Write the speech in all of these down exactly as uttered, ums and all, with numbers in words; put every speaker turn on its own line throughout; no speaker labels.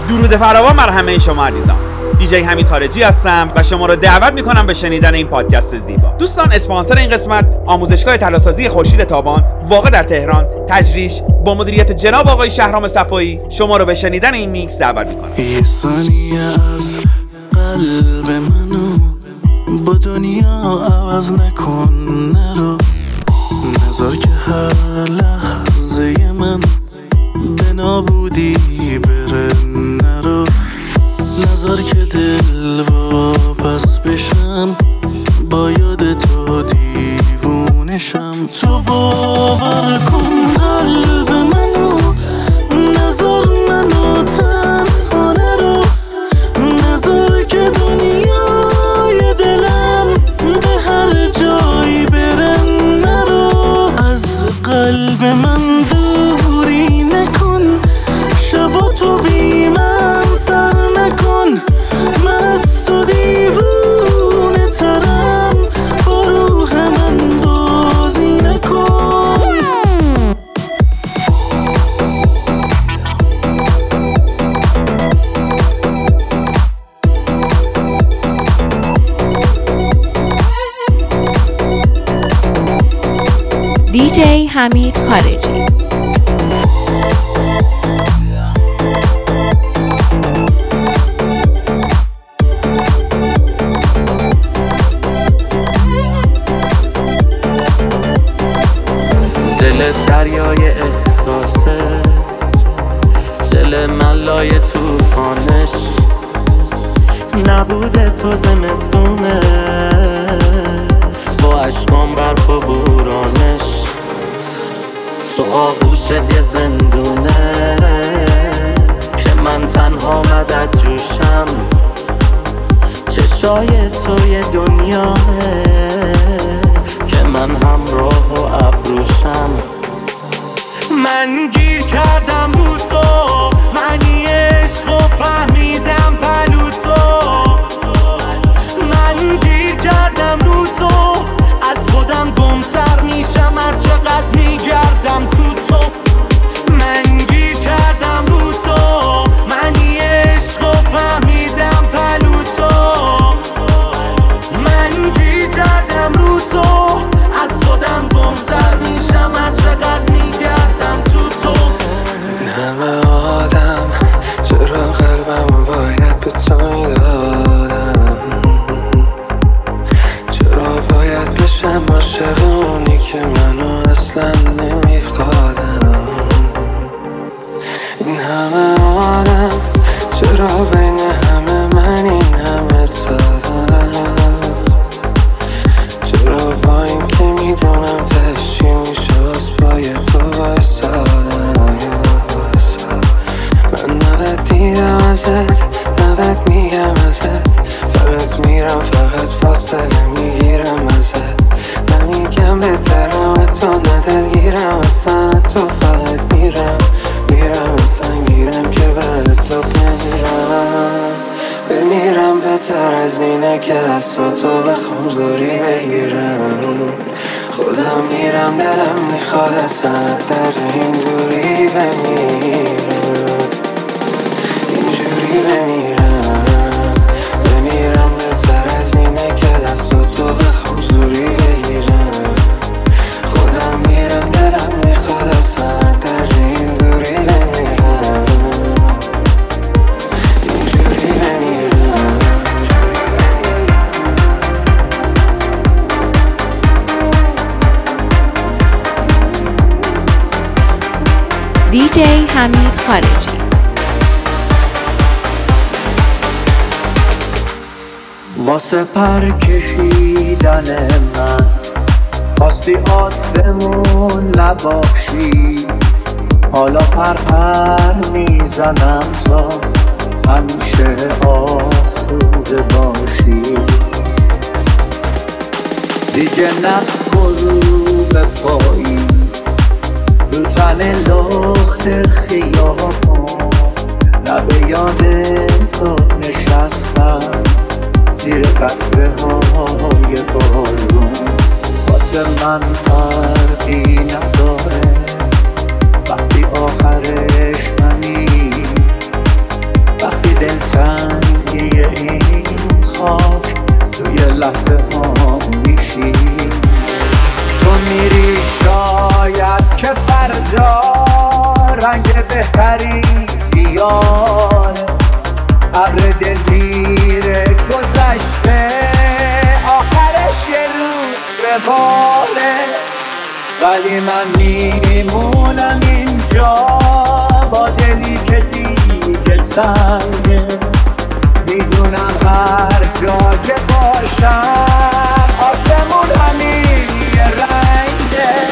درود فراوان بر همه شما عزیزان. دیجی حمید خارجی هستم و شما رو دعوت میکنم به شنیدن این پادکست زیبا. دوستان، اسپانسر این قسمت آموزشگاه طلاسازی خورشید تابان واقع در تهران تجریش با مدیریت جناب آقای شهرام صفایی شما رو به شنیدن این میکس دعوت میکنم.
یه ثانیه از قلب منو با دنیا عوض نکن، نرو نذار که هر لحظه من به نابودی بره، نرو نذار که دل واپس بشم با یاد تو دیوونشم. تو باور کن قلب منو، نذار منو تنها، نرو نذار که دنیای دلم به هر جایی بره، نرو از قلب من دوری نکن، شبا تو بی من سر نکن، من از تو دیوونه ترم، با روح من بازی نکن.
دیجی حمید خارجی.
دل دریای احساسه، دل من لای توفانش، نبوده تو زمستونه با عشقام برف و بورانش. تو آغوشت یه زندونه که من تنها مدد جوشم، چشای تو یه دنیاه که من همراه و ابروشم. من گیر کردم رو تو، معنی عشق و فهمیدم پلو تو، من گیر کردم رو تو، از خودم گمتر میشم هر چقدر میگردم تو تو. من گیر کردم رو تو، معنی عشق و فهمیدم پلو تو، من گیر کردم رو تو، از خودم گمتر میشم هر چقدر میگردم تو تو. این همه آدم چرا قلبم باید به تو میدادم، چرا باید بشم عاشق اونی که منو اصلا نمیخوادم. این همه آدم چرا بین همه من این همه سادم، چرا با این که میدونم تشی میشه از پای تو بایستادم. من نبد دیدم ازت، نبد میگم ازت، فقط میرم فقط فاصله میگیرم ازت. نمیگم بهترم تو ندلگیرم اصلا، تو فقط میرم میرم اصلا گیرم که بعد تو بمیرم بمیرم. بهتر از اینه که دست تو بخوام زوری بگیرم، خودم میرم دلم میخواد اصلا در این دوری بمیرم، اینجوری بمیرم بمیرم. بهتر از اینه که دست تو بخوام زوری بگیرم، خودم میرم دلم میخواد اصلا در این دوری بمیرم، اینجوری بمیرم.
دیجی حمید خارجی.
واسه پر کشیدن من خواستی آسمون نباشی، حالا پر پر میزنم تا همیشه آسوده باشی. دیگه نکن رو به پاییز رو تن لخت خیابون، لب یاد تو نشستم زیر قطره های بارون. واسه من فرقی نداره وقتی آخرش منی، لحظه ها میشی. تو میری شاید که فردا رنگ بهتری بیاره، ابر دلگیر گذشته آخرش یه روز بباره. ولی من میمونم اینجا با دلی که دیگه تنگه، میدونم هر جا که باشم آسمون همین یه رنگه.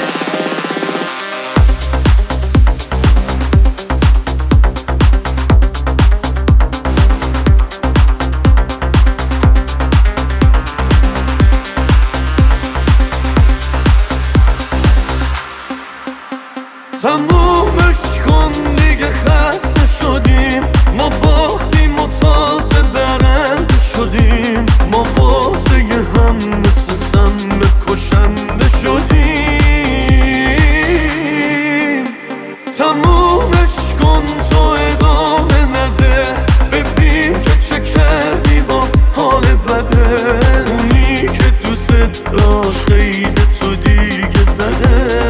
تمومش کن دیگه، خسته شدیم، ما باختیم و تازه برنده شدیم، ما واسه هم مثل سم کشنده شدیم. تمومش کن تو ادامه نده، ببین که چه کردی با حال بده، اونی که دوست داشت خیلی تو دیگه زده.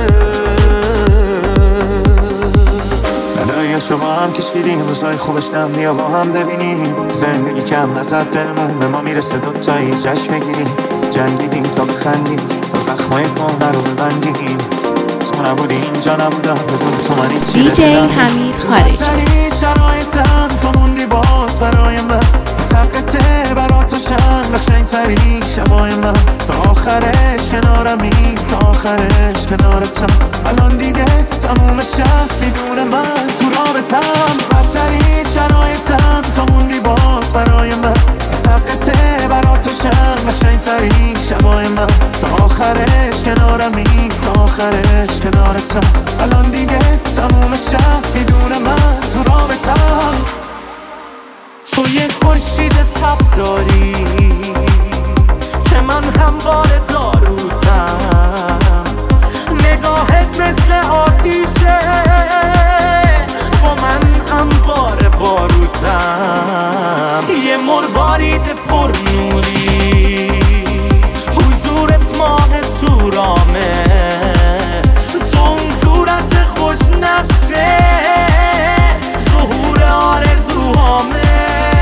شما با هم کشیدیم روزای خوبش نم، بیا با هم ببینیم زندگی کم نزد برمون، به ما میرسه دوتایی جشن بگیریم، جنگیدیم تا بخندیم، تا زخمای کهنه رو ببندیم. تو نبودی اینجا نبودم، بدون تو من هیچی
دی جی حمید خارجی.
تو شرایطم تو موندی باز برای من، حقته برا تو شن قشنگ‌ترین شبای من، تا آخرش کنارمی، تا آخرش کنارتم. الان دیگه تموم شب میدونه من تو رابطم، بدترین شرایطم تو موندی باز برای من، حقته برا تو شن قشنگ‌ترین شبای من، تا آخرش کنارمی، تا آخرش کنارتم. الان دیگه تموم شب میدونه من تو رابطم. تو یه خورشید تب داری که من هموار داروتم، نگاهت مثل آتیشه با من انبار باروتم. یه مروارید پر نوری حضورت ماه تو رامه، تو اون صورت خوش نقشه ظهور آرزوهامه.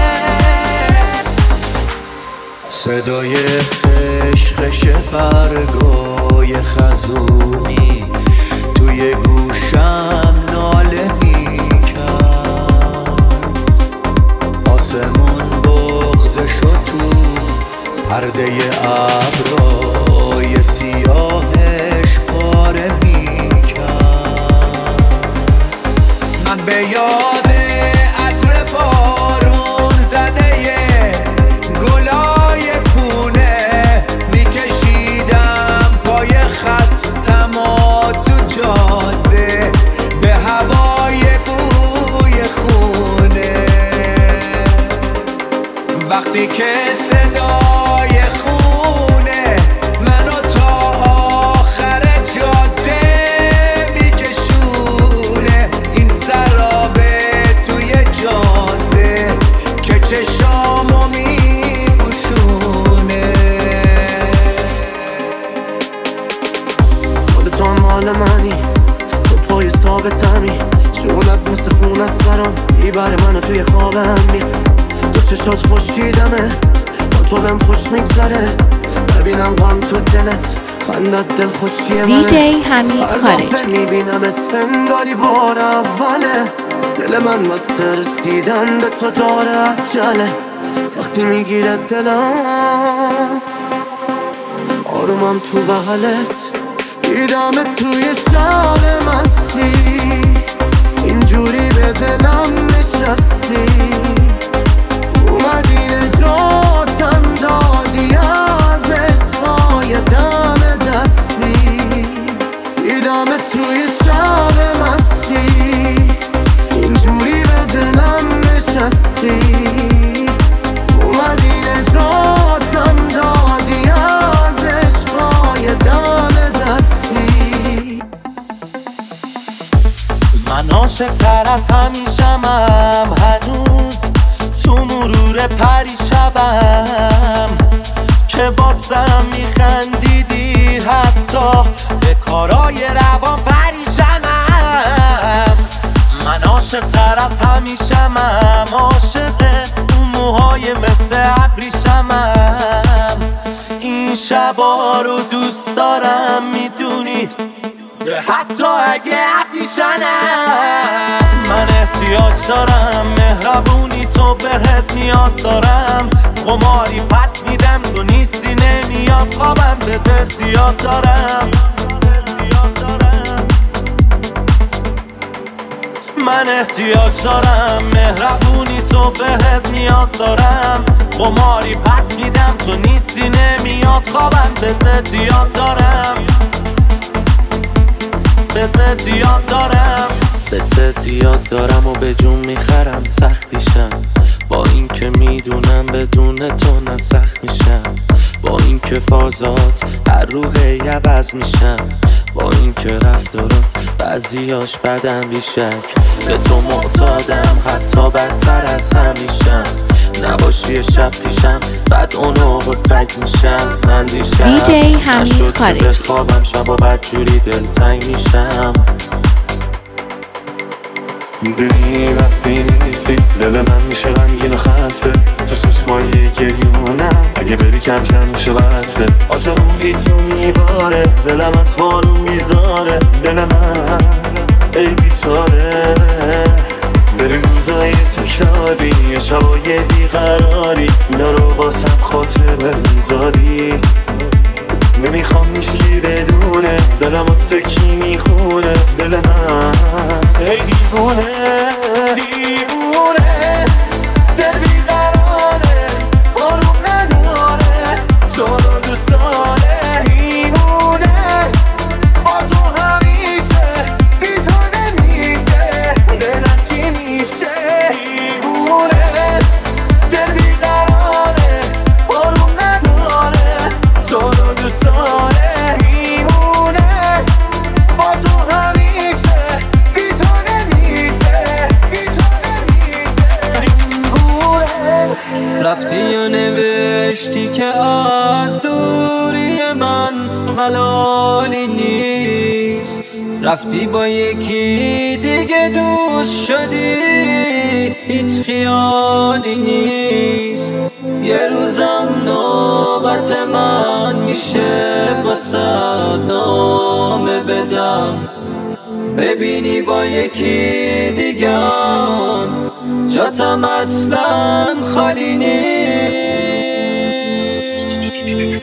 صدای خشخش برگای خزونی توی گوشم ناله میکرد، آسمون بغض شد تو پرده ابرای سیاهش پاره میکرد. من به یاد عطر بارون زده گلای پونه میکشیدم پای خستم و تو جاده به هوای بوی خونه. وقتی که صدای خونه منو تا آخر جاده میکشونه، این سرابه توی جاده که چشامو میپوشونه.
خودت مال منی، تو پای ثابتمی، شونت مثل خون است برام، میبره منو توی خوابم می. تو چشات خوشیدمه، با تو بهم خوش میگذره، ببینم غم تو دلت، خندت دل خوشی منه.
دی جی حمید خارجی.
میبینمت انگاری بار اوله، دل من واسه رسیدن به تو داره عجله. وقتی میگیره دلم آرومم تو بغلت، دیدم توی شب مستی، اینجوری به دلم نشستی، اومدی نجاتم دادی از عشقای دم دستی. دیدم توی شب مستی، اینجوری به دلم نشستی، اومدی نجاتم دادی از عشقای دم دستی. من عاشق تر از همیشمم، هنوز تو مرور پریشبم که
که واسم میخندیدی، حتی به کارای روان پریشمم. من عاشق تر از همیشمم، عاشق اون موهای مثل ابریشمم. این شبا رو دوست دارم میدونی، حتی اگه ابریشمم. من احتیاج دارم مهربونی، تو بهت نیاز دارم. قماری پس میدم تو نیستی، نمیاد خوابم، بهت احتیاج دارم. من احتیاج دارم مهربونی، تو بهت نیاز دارم. قماری پس میدم تو نیستی، نمیاد خوابم، بهت احتیاج دارم. بهت احتیاج دارم. بهت احتیاج دارم و به جون میخرم سختیشم، با این که میدونم بدون تو نه سخت میشم. با این که فازات هر روحه عوض میشم، با این که رفتارات بعضیاش بدم بیشک. به تو معتادم حتی بدتر از همیشم، نباشی شب پیشم بعد اونو با سگ میشم. من دیشب
دیجی حمید خارجی
بخوابم، شب و بدجوری دلتنگ میشم.
میبینی وقتی نیستی دل من میشه غمگین و خسته، تو چشمای گریونم اگه بری کم کم میشه بسته. آسمون بی تو میباره، دلم از بارون میذاره. دل من ای بیچاره، بریم روزای تکراری یا شبای بیقراری، اینا رو باسم خاطره میذاری. نمیخوام هیچکی بدونه دلم واسه کی میخونه. دل من ای دیوونه دیوونه، دل بیقراره، آروم نداره، تو رو دوست داره. دیوونه با تو همیشه، بی تو نمیشه، دلم چی میشه. دیوونه دل بیقراره، آروم نداره، تو رو دوست داره. دیوونه با تو همیشه، بی تو نمیشه، بی تو نمیشه. دیوونه
رفتی و نوشتی که از دوری من ملالی نیست، رفتی با یکی دیگه دوست شدی، هیچ خیالی نیست. یه روزم نوبت من میشه واسه نامه بدم، ببینی با یکی دیگم جاتم اصلا خالی نیست.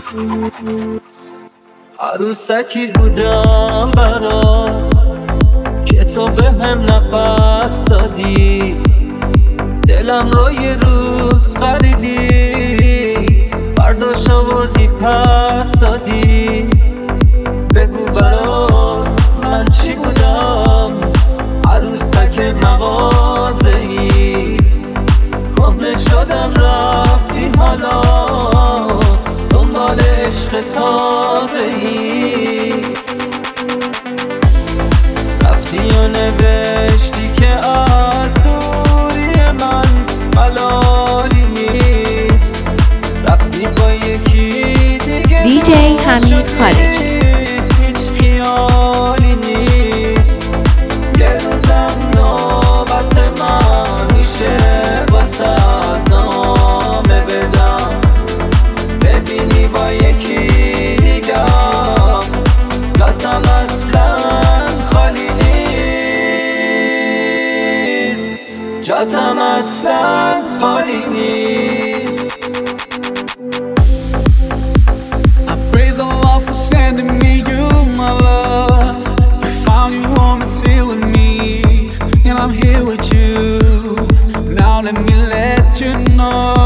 عروسکی بودم برات که تو بهم نفس دادی، دلم رو یه روز خریدی، برداشت آوردی پس دادی. بگو برات من چی بودم، عروسک مغازه‌ای، کهنه شدم رفتی حالا دنبال عشق تازه‌ای. رفتی و نوشتی که از دوری من ملالی نیست، رفتی با یکی دیگه
دیجی حمید خارجی.
هیچ خیالی نیست. یه روزم نوبت من میشه واسه نامه بدم، ببینی با یکی دیگم جاتم اصلا خالی نیست، جاتم اصلا خالی نیست.
I praise Allah for sending me you, my love. You found your home and still with me, and I'm here with you. Now let me let you know